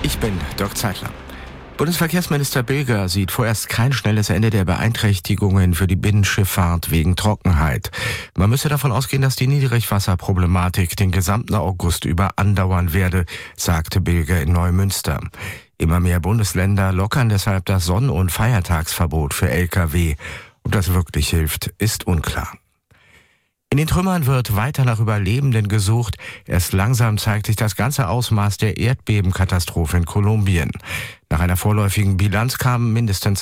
Ich bin Dirk Zeitler. Bundesverkehrsminister Bilger sieht vorerst kein schnelles Ende der Beeinträchtigungen für die Binnenschifffahrt wegen Trockenheit. Man müsse davon ausgehen, dass die Niedrigwasserproblematik den gesamten August über andauern werde, sagte Bilger in Neumünster. Immer mehr Bundesländer lockern deshalb das Sonn- und Feiertagsverbot für Lkw. Ob das wirklich hilft, ist unklar. In den Trümmern wird weiter nach Überlebenden gesucht. Erst langsam zeigt sich das ganze Ausmaß der Erdbebenkatastrophe in Kolumbien. Nach einer vorläufigen Bilanz kamen mindestens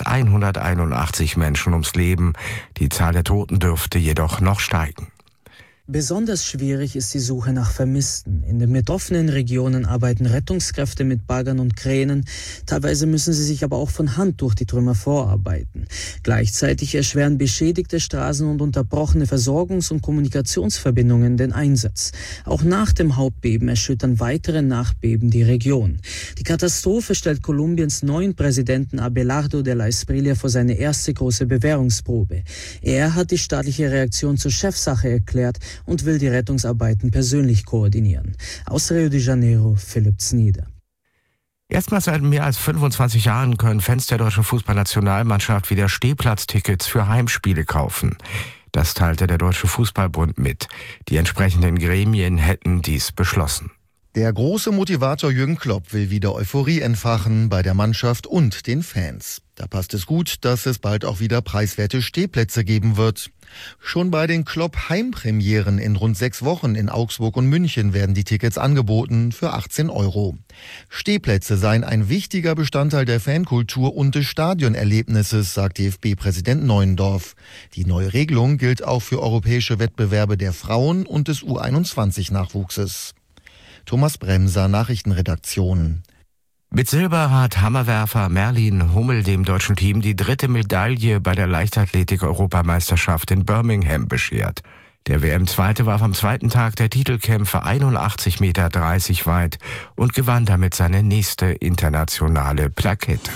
181 Menschen ums Leben. Die Zahl der Toten dürfte jedoch noch steigen. Besonders schwierig ist die Suche nach Vermissten. In den betroffenen Regionen arbeiten Rettungskräfte mit Baggern und Kränen. Teilweise müssen sie sich aber auch von Hand durch die Trümmer vorarbeiten. Gleichzeitig erschweren beschädigte Straßen und unterbrochene Versorgungs- und Kommunikationsverbindungen den Einsatz. Auch nach dem Hauptbeben erschüttern weitere Nachbeben die Region. Die Katastrophe stellt Kolumbiens neuen Präsidenten Abelardo de la Espriella vor seine erste große Bewährungsprobe. Er hat die staatliche Reaktion zur Chefsache erklärt und will die Rettungsarbeiten persönlich koordinieren. Aus Rio de Janeiro, Philipp Znieder. Erstmals seit mehr als 25 Jahren können Fans der deutschen Fußballnationalmannschaft wieder Stehplatztickets für Heimspiele kaufen. Das teilte der Deutsche Fußballbund mit. Die entsprechenden Gremien hätten dies beschlossen. Der große Motivator Jürgen Klopp will wieder Euphorie entfachen bei der Mannschaft und den Fans. Da passt es gut, dass es bald auch wieder preiswerte Stehplätze geben wird. Schon bei den Klopp-Heimpremieren in rund 6 Wochen in Augsburg und München werden die Tickets angeboten für 18 €. Stehplätze seien ein wichtiger Bestandteil der Fankultur und des Stadionerlebnisses, sagt DFB-Präsident Neuendorf. Die neue Regelung gilt auch für europäische Wettbewerbe der Frauen und des U21-Nachwuchses. Thomas Bremser, Nachrichtenredaktion. Mit Silber hat Hammerwerfer Merlin Hummel dem deutschen Team die 3. Medaille bei der Leichtathletik-Europameisterschaft in Birmingham beschert. Der WM-Zweite warf am zweiten Tag der Titelkämpfe 81,30 Meter weit und gewann damit seine nächste internationale Plakette.